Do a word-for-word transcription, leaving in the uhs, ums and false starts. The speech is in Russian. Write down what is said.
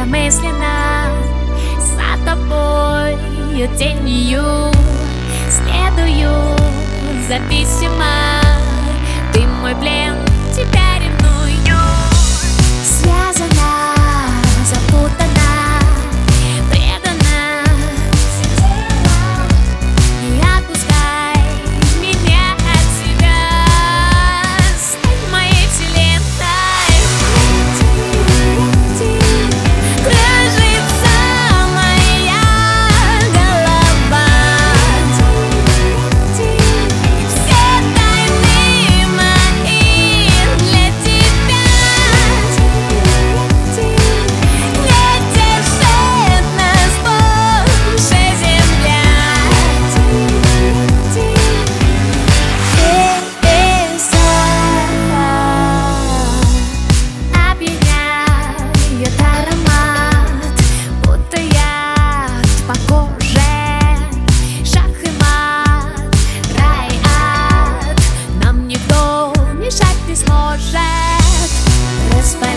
я мысленно за тобою тенью следую зависимо. Ты мой плен, тебя ревную. Связана, запутана, предана. Не отпускай меня от себя. Стань моей вселенной. Кружится моя голова. Все тайны мои для тебя. Не держит нас больше земля. Опьяняет аромат, будто яд по коже. Шах и мат, рай и ад. Нам никто мешать не сможет. Распаляй